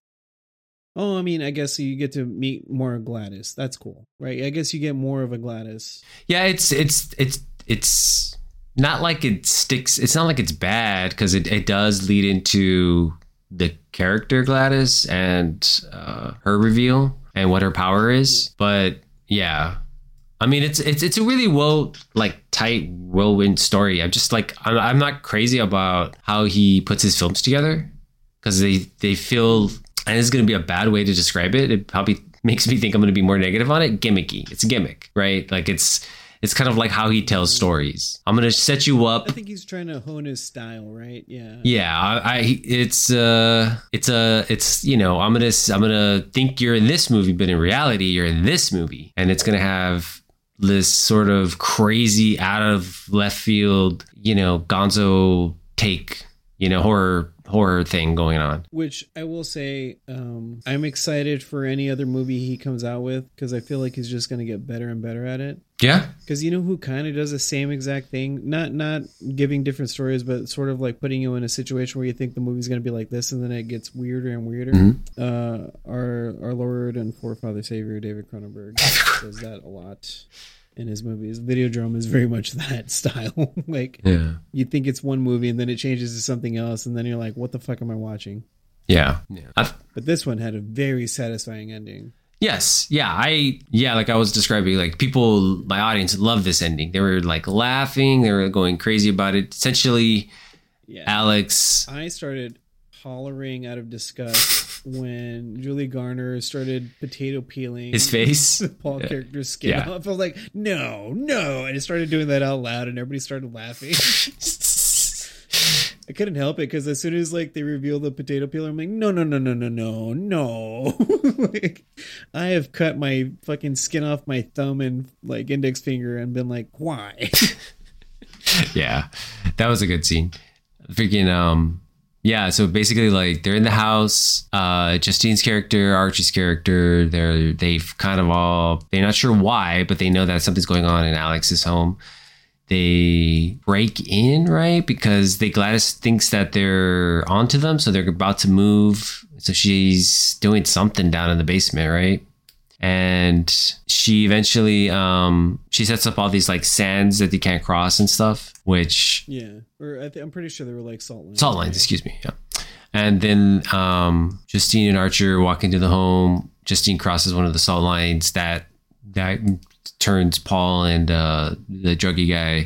Oh, I mean, I guess you get to meet more of Gladys. That's cool, right? I guess you get more of a Gladys. Yeah, it's it's it's it's not like it sticks. It's not like it's bad, because it, it does lead into the character Gladys and uh, her reveal and what her power is. Yeah. But yeah, I mean, it's it's it's a really well like tight whirlwind story. I'm just like I'm I'm not crazy about how he puts his films together, because they they feel, and this is going to be a bad way to describe it. It probably makes me think I'm going to be more negative on it. Gimmicky. It's a gimmick, right? Like it's it's kind of like how he tells stories. I'm going to set you up. I think he's trying to hone his style, right? Yeah. Yeah. I, I it's uh it's a it's you know I'm gonna I'm gonna think you're in this movie, but in reality you're in this movie, and it's gonna have this sort of crazy out of left field, you know, gonzo take, you know, horror horror thing going on. Which I will say, um, I'm excited for any other movie he comes out with, because I feel like he's just going to get better and better at it. Yeah. Because you know who kind of does the same exact thing? Not not giving different stories, but sort of like putting you in a situation where you think the movie's going to be like this, and then it gets weirder and weirder. Mm-hmm. Uh, our our Lord and forefather Savior David Cronenberg does that a lot in his movies. Videodrome is very much that style. Like, yeah, you think it's one movie, and then it changes to something else, and then you're like, what the fuck am I watching? Yeah. Yeah. I've- but this one had a very satisfying ending. Yes. Yeah. I, yeah, like I was describing, like people, my audience loved this ending. They were like laughing. They were going crazy about it. Essentially, yeah. Alex. I started hollering out of disgust when Julie Garner started potato peeling his face, the Paul yeah. character's skin yeah. off. I was like, no, no. And I started doing that out loud, and everybody started laughing. I couldn't help it, because as soon as like they reveal the potato peeler, I'm like, no, no, no, no, no, no, no. Like, I have cut my fucking skin off my thumb and like index finger and been like, why? Yeah, that was a good scene. Freaking um, yeah. So basically, like they're in the house. Uh, Justine's character, Archie's character, they're they've kind of all they're not sure why, but they know that something's going on in Alex's home. They break in, right? Because they Gladys thinks that they're onto them, so they're about to move. So she's doing something down in the basement, right? And she eventually um she sets up all these like sands that they can't cross and stuff, which yeah, or I th- I'm pretty sure they were like salt lines. Salt lines, excuse me. Yeah. And then um Justine and Archer walk into the home. Justine crosses one of the salt lines that that turns Paul and uh, the druggy guy,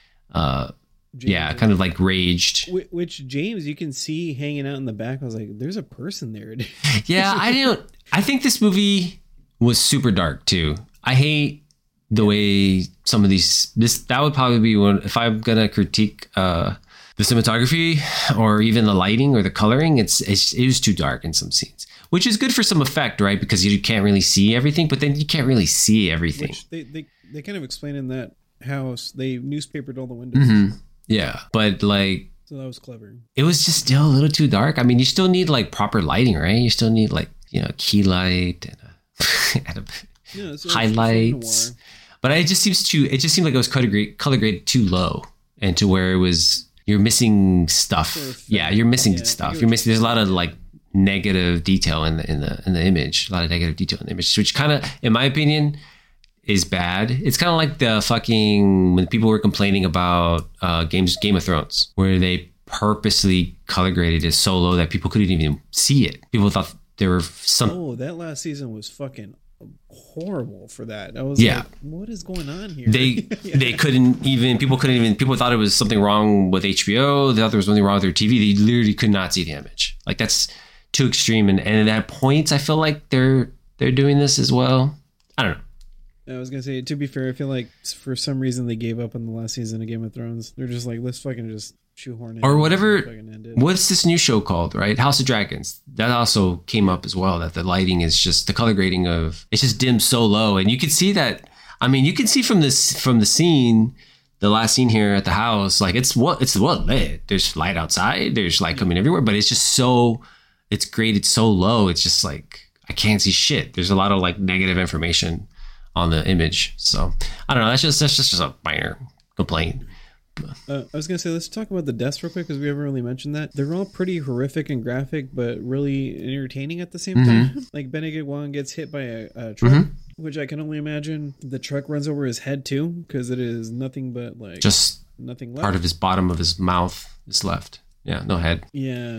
uh, James, yeah, kind of like raged. Wh- Which James, you can see hanging out in the back. I was like, "There's a person there." Yeah, I don't. I think this movie was super dark too. I hate the way some of these. This that would probably be one if I'm gonna critique uh, the cinematography or even the lighting or the coloring. It's, it's it was too dark in some scenes, which is good for some effect, right? Because you can't really see everything, but then you can't really see everything. Which they, they they kind of explain in that house. They newspapered all the windows, Mm-hmm. Yeah, but like. so that was clever. It was just still a little too dark. I mean, you still need like proper lighting, right? You still need like, you know, key light and a, and a Yeah, it's- it's highlights. noir. But it just seems too, it just seemed like it was color grade, color graded too low and to where it was, you're missing stuff. For effect. Yeah, you're missing Yeah, I stuff. get You're what missing, there's a lot of like negative detail in the, in the, in the image, a lot of negative detail in the image, which kind of, in my opinion, is bad. It's kind of like the fucking when people were complaining about uh, games, Game of Thrones, where they purposely color graded it so low that people couldn't even see it. People thought there were some. Oh, that last season was fucking horrible for that. I was Yeah. like, what is going on here? They Yeah. they couldn't even people couldn't even people thought it was something wrong with H B O. They thought there was something wrong with their T V. They literally could not see the image. Like that's too extreme. And, and at points, I feel like they're they're doing this as well. I don't know. I was gonna say, to be fair, I feel like for some reason they gave up on the last season of Game of Thrones. They're just like, let's fucking just shoehorn it Or in whatever. and fucking end it. What's this new show called, right? House of Dragons. That also came up as well, that the lighting is just the color grading of it's just dimmed so low. And you can see that. I mean, you can see from this from the scene, the last scene here at the house, like it's what it's well lit. There's light outside, there's light coming everywhere, but it's just so it's graded so low. It's just like I can't see shit. There's a lot of like negative information on the image. So I don't know. That's just that's just, just a minor complaint. Uh, I was gonna say, let's talk about the deaths real quick because we haven't really mentioned that. They're all pretty horrific and graphic, but really entertaining at the same Mm-hmm. time. Like Benedict Wong gets hit by a, a truck, Mhm. which I can only imagine the truck runs over his head too, because it is nothing but like Just nothing left. part of his bottom of his mouth is left. Yeah, no head. Yeah.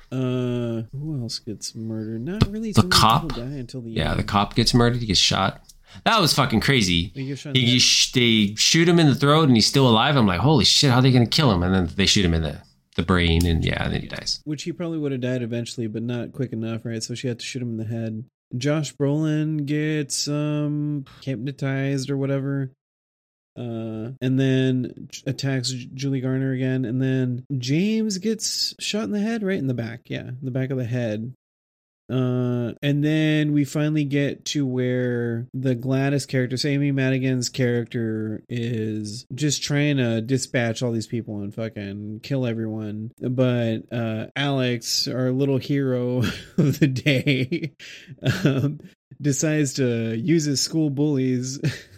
Uh, who else gets murdered? Not really. The too many cop. people die until the Yeah, end. the cop gets murdered. He gets shot. That was fucking crazy. He gets shot in the He, head. sh- they shoot him in the throat and he's still alive. I'm like, holy shit, how are they going to kill him? And then they shoot him in the, the brain and yeah, and then he dies. Which he probably would have died eventually, but not quick enough, right? So she had to shoot him in the head. Josh Brolin gets um hypnotized or whatever, uh, and then attacks Julie Garner again, and then James gets shot in the head, right in the back, yeah, the back of the head. Uh, and then we finally get to where the Gladys character, so Amy Madigan's character, is just trying to dispatch all these people and fucking kill everyone. But uh, Alex, our little hero of the day, um, decides to use his school bullies.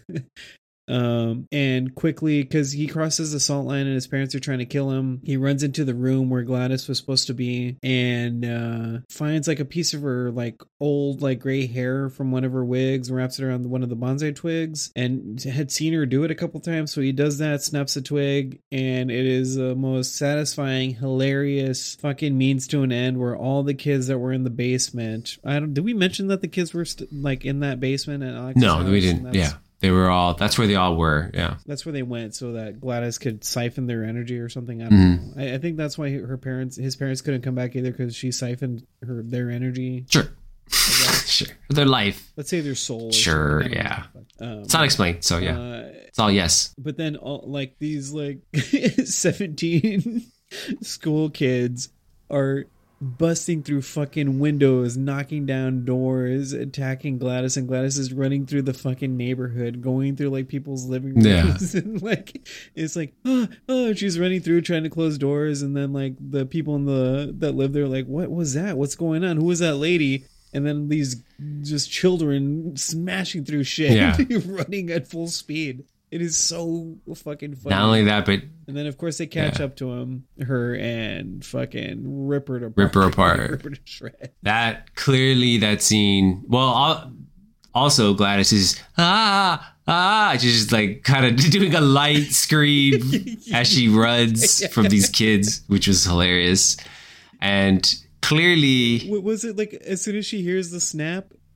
Um, and quickly, because he crosses the salt line and his parents are trying to kill him, he runs into the room where Gladys was supposed to be and uh, finds like a piece of her like old like gray hair from one of her wigs, wraps it around one of the bonsai twigs, and had seen her do it a couple times. So he does that, snaps a twig, and it is the most satisfying, hilarious fucking means to an end where all the kids that were in the basement. I don't. Did we mention that the kids were st- like in that basement? At Alex's No, house? we And didn't. that's- Yeah. They were all, that's where they all were. Yeah. That's where they went so that Gladys could siphon their energy or something. I don't Mhm. know. I, I think that's why her parents, his parents couldn't come back either because she siphoned her their energy. Sure. Sure. Their life. Let's say their soul. Or Sure, something. I don't yeah. know. Um, It's not explained. So yeah, uh, it's all yes. but then all like these like seventeen school kids are busting through fucking windows, knocking down doors, attacking Gladys, and Gladys is running through the fucking neighborhood, going through like people's living rooms, Yeah. and like it's like oh, oh, she's running through trying to close doors, and then like the people in the that live there are like, what was that? What's going on? Who was that lady? And then these just children smashing through shit, Yeah. running at full speed. It is so fucking funny. Not only that, but And then, of course, they catch Yeah. up to him, her, and fucking rip her to Rip her apart. rip her to shreds. that clearly that scene. Well, al- also Gladys is ah ah, just like kind of doing a light scream as she runs from these kids, which was hilarious. And clearly, What was it like? As soon as she hears the snap,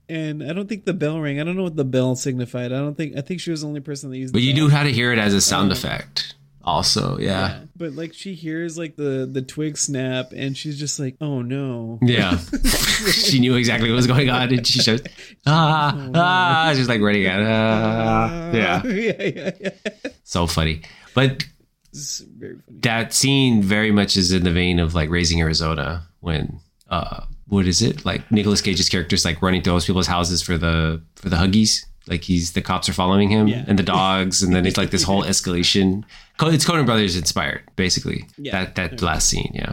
And I don't think the bell rang. I don't know what the bell signified. I don't think. I think she was the only person that used. But the you bell. knew how to hear it as a sound Um, effect. Also, yeah. But like she hears like the the twig snap, and she's just like, "Oh no!" Yeah. She knew exactly what was going on, and she shows, ah, Oh, no. ah, she's like running out. Ah, yeah. yeah, yeah, yeah. So funny. But It's very funny. that scene very much is in the vein of like Raising Arizona when, uh, what is it? Like Nicolas Cage's character's like running through those people's houses for the, for the Huggies. Like he's, the cops are following him Yeah. and the dogs. And then it's like this whole escalation. Co- It's Coen Brothers inspired, basically. Yeah. That, that last scene. Yeah.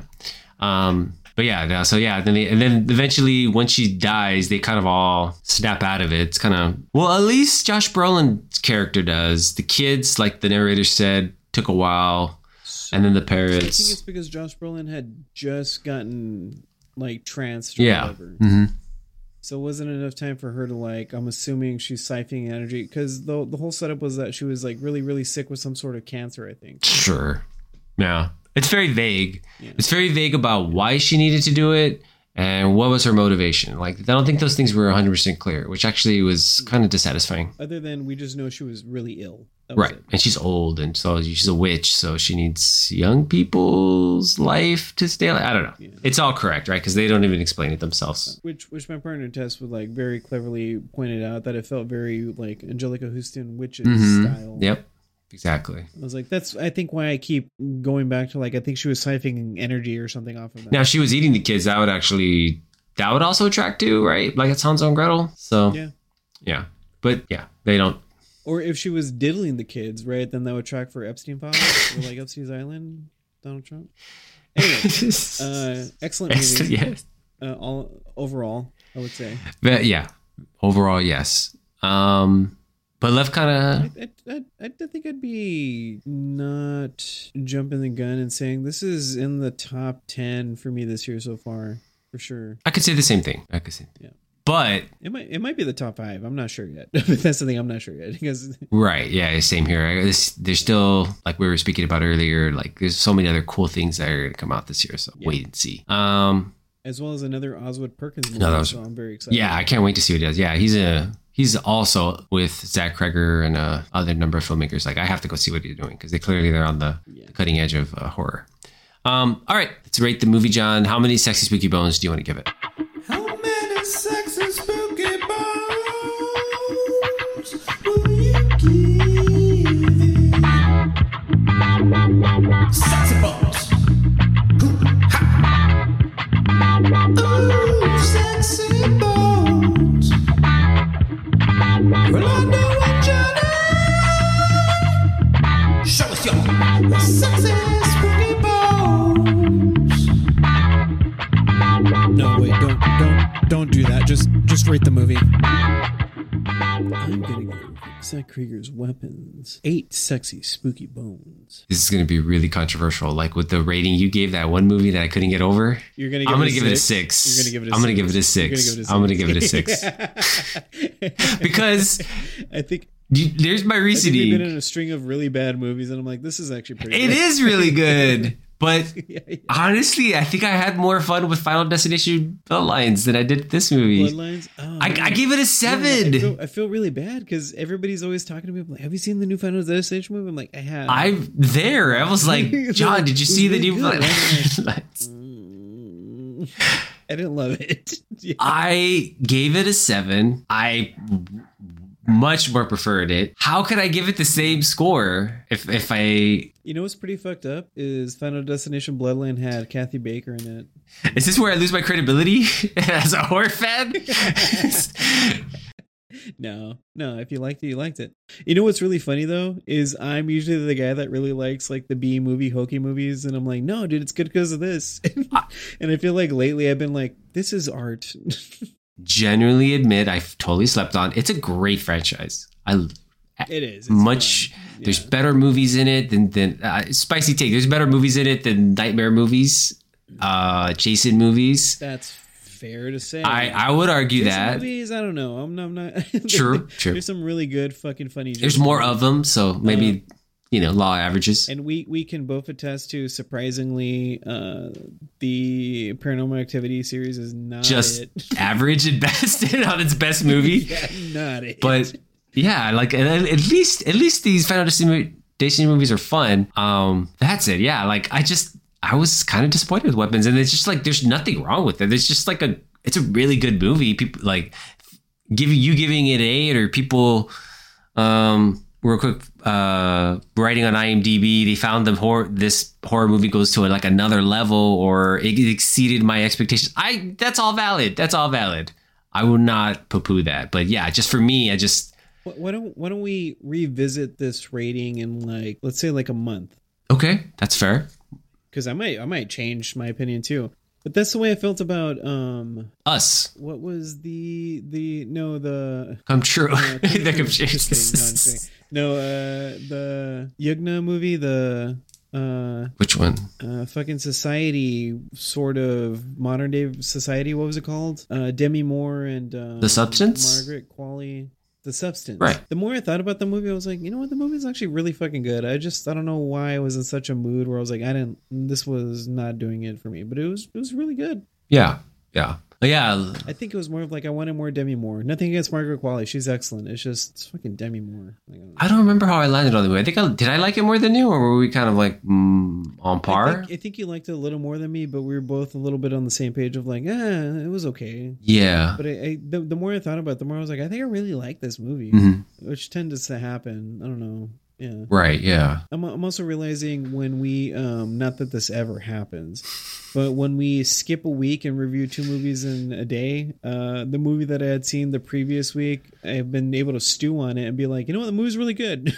Um, But yeah, no, so yeah, then they, and then eventually when she dies, they kind of all snap out of it. It's kind of, well, at least Josh Brolin's character does. The kids, like the narrator said, took a while, and then the I think it's parents. because Josh Brolin had just gotten like tranced or Yeah. whatever. hmm So it wasn't enough time for her to like, I'm assuming she's siphoning energy because the the whole setup was that she was like really, really sick with some sort of cancer, I think. Sure. Yeah. It's very vague. Yeah. It's very vague about why she needed to do it and what was her motivation. Like, I don't think those things were one hundred percent clear, which actually was kind of dissatisfying. Other than we just know she was really ill. That was Right. it. And she's old, and so she's a witch, so she needs young people's life to stay alive. I don't know. Yeah. It's all correct, right? Because they don't even explain it themselves. Which which my partner Tess would like very cleverly pointed out that it felt very like Angelica Houston witches Mhm. style. Yep. Exactly. I was like, that's I think why I keep going back to like I think she was siphoning energy or something off of that. Now, if she was eating the kids, that would actually, that would also attract too, right? Like it's Hansel and Gretel. So, Yeah. yeah. But yeah, they don't. Or if she was diddling the kids, right? Then that would track for Epstein files or like Epstein's Island, Donald Trump. Anyway, uh, excellent movie. Yes. Uh, all overall, I would say. But yeah, overall, yes. Um, but left kind of, I, I, I, I think I'd be not jumping the gun and saying this is in the top ten for me this year so far, for sure. I could say the same thing. I could say, Yeah. But It might it might be the top five. I'm not sure yet. That's the thing. I'm not sure yet because right, yeah, same here. I- This, there's still, like we were speaking about earlier, like there's so many other cool things that are going to come out this year. So Yeah. wait and see. Um, as well as another Oswald Perkins movie. No, that was- so I'm very excited. yeah, I can't wait to see what he does. Yeah, he's a he's also with Zach Kreger and uh, other number of filmmakers. Like I have to go see what he's doing because they clearly they're on the Yeah. cutting edge of uh, horror. Um, all right, let's rate the movie, John. How many sexy spooky bones do you want to give it? How many sexy spooky bones will you give it? Sexy bones. Ooh, ha. Ooh, sexy bones. Well, I know a journey. Show us your sexy spooky bones. No, wait, don't don't don't do that. Just just rate the movie. I'm gonna give Zach Krieger's Weapons eight sexy spooky bones. This is going to be really controversial. Like with the rating you gave that one movie that I couldn't get over, You're gonna give I'm it going a to give it a six? six. You're gonna give it a I'm going to six. give it a six. You're gonna I'm going to give it a six six. because I think you, there's my I think we've been reasoning. in a string of really bad movies, and I'm like, this is actually pretty. It good. is really good, but yeah, yeah. honestly, I think I had more fun with Final Destination Bloodlines than I did this movie. Bloodlines. Oh, I, man. I gave it a Yeah, seven. I, feel, I feel really bad because everybody's always talking to me. I'm like, have you seen the new Final Destination movie? I'm like, I have. I'm there. I was like, John, did you It was see the really new good. Bloodlines? Mm, I didn't love it. Yeah. I gave it a seven. I much more preferred it. How could I give it the same score if if I You know what's pretty fucked up is Final Destination Bloodline had Kathy Baker in it. is this where I lose my credibility as a horror fan? No, no. If you liked it, you liked it. You know what's really funny though is I'm usually the guy that really likes like the B movie hokey movies, and I'm like, no, dude, it's good because of this. And I feel like lately I've been like, this is art. Genuinely admit I've totally slept on. It's a great franchise. I It is it's much. fun. There's Yeah. better movies in it than than uh, spicy take. There's better movies in it than nightmare movies, uh, Jason movies. That's fair to say. I I would argue Jason that. movies, I don't know. I'm not. I'm not True, true. There's some really good fucking funny. There's Jason more movies. of them, so maybe Uh, you know, law averages. And we we can both attest to, surprisingly, uh, the Paranormal Activity series is not Just it. average at best on its best movie. Yeah, not it. But yeah, like at, at least at least these Final Destination movies are fun. Um, that's it. Yeah, like I just I was kind of disappointed with Weapons, and it's just like there's nothing wrong with it. It's just like a it's a really good movie. People like giving you giving it eight, or people um real quick uh writing on IMDb they found the horror this horror movie goes to like another level, or it exceeded my expectations. I that's all valid. That's all valid. I will not poo-poo that. But yeah, just for me, I just Wh- why don't why don't we revisit this rating in, like, let's say like a month? okay, that's fair. Because I might I might change my opinion too. But that's the way I felt about um Us what was the the no the come true. uh, They're just kidding, no, I'm just confused. kidding. No, uh the Yugna movie, the uh Which one? uh fucking Society, sort of modern day Society. What was it called? Uh Demi Moore and um, The Substance? Margaret Qualley. The Substance. Right. The more I thought about the movie, I was like, you know what, the movie's actually really fucking good. I just I don't know why I was in such a mood where I was like, I didn't this was not doing it for me, but it was it was really good. Yeah, yeah, yeah. I think it was more of like I wanted more Demi Moore. Nothing against Margaret Qualley, she's excellent. It's just it's fucking Demi Moore. Like, I don't know. I don't remember how I landed on the movie. I think I did. I like it more than you, or were we kind of like mm, on I par? think, I think you liked it a little more than me, but we were both a little bit on the same page of like, eh, it was okay. Yeah. But I, I the, the more I thought about it, the more I was like, I think I really like this movie, Mhm. which tends to happen. I don't know. Yeah. Right. Yeah. I'm, I'm also realizing when we, um, not that this ever happens, but when we skip a week and review two movies in a day, uh, the movie that I had seen the previous week, I've been able to stew on it and be like, you know what, the movie's really good.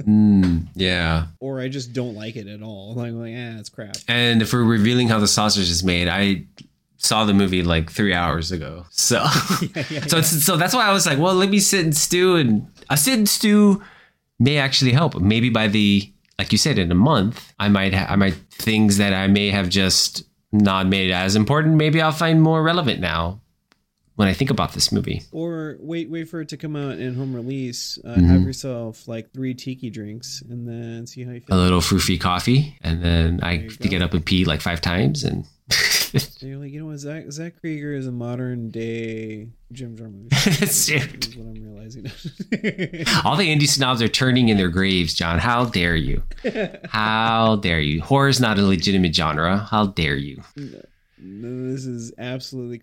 Mm, yeah. Or I just don't like it at all. Like, like, ah, it's crap. And if we're revealing how the sausage is made, I saw the movie like three hours ago. So, Yeah, yeah, so, it's, so that's why I was like, well, let me sit and stew, and a sit and stew may actually help. Maybe by the, like you said, in a month, I might, ha- I might things that I may have just not made as important. Maybe I'll find more relevant now when I think about this movie. Or wait, wait for it to come out in home release. Uh, Mhm. Have yourself like three tiki drinks and then see how you A feel. little froofy coffee, and then I There you have to get go. up and pee like five times, and And you're like, you know what, Zach, Zach Krieger is a modern day Jim Jarmusch. That's it. Is what I'm realizing. All the indie snobs are turning in their graves, John. How dare you? How dare you? Horror's not a legitimate genre. How dare you? No, this is absolutely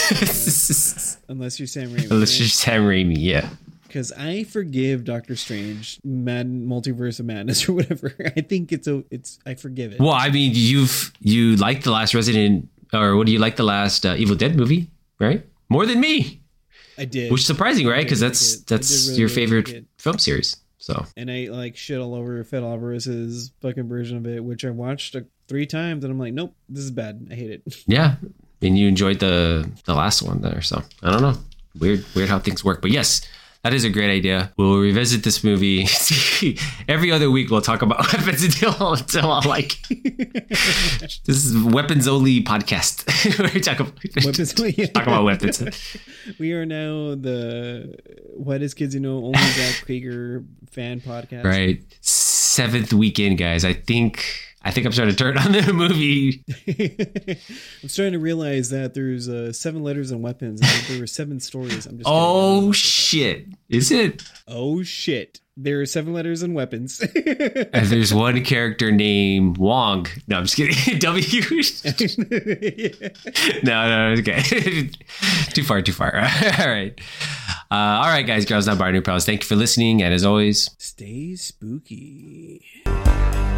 crazy. Unless you're Sam Raimi. Unless you're Sam Raimi, yeah. Because I forgive Doctor Strange, Mad Multiverse of Madness or whatever. I think it's a, it's, I forgive it. Well, I mean, you've you liked the last Resident, or what do you like the last uh, Evil Dead movie, right? More than me, I did. which is surprising, right? Because I that's did. I that's did really, your really favorite like it. film series. So And I like shit all over Fed Alvarez's fucking version of it, which I watched uh, three times, and I'm like, nope, this is bad. I hate it. yeah, and you enjoyed the the last one there. So I don't know, weird weird how things work, but yes. That is a great idea. We'll revisit this movie. Every other week, we'll talk about weapons until, until I like. This is weapons only podcast. we talk about, Weapons- talk about weapons. We are now the Whitest Kids You Know Only Zach Krieger fan podcast. Right. Seventh weekend, guys. I think I think I'm starting to turn on the movie. I'm starting to realize that there's uh, seven letters and weapons, and that there were seven stories. I'm just Oh shit! Is it? Oh shit! There are seven letters and weapons. And there's one character named Wong. No, I'm just kidding. W. No, no, okay. Too far, too far. All right. Uh, all right, guys, girls, not binary pals. Thank you for listening. And as always, Stay spooky.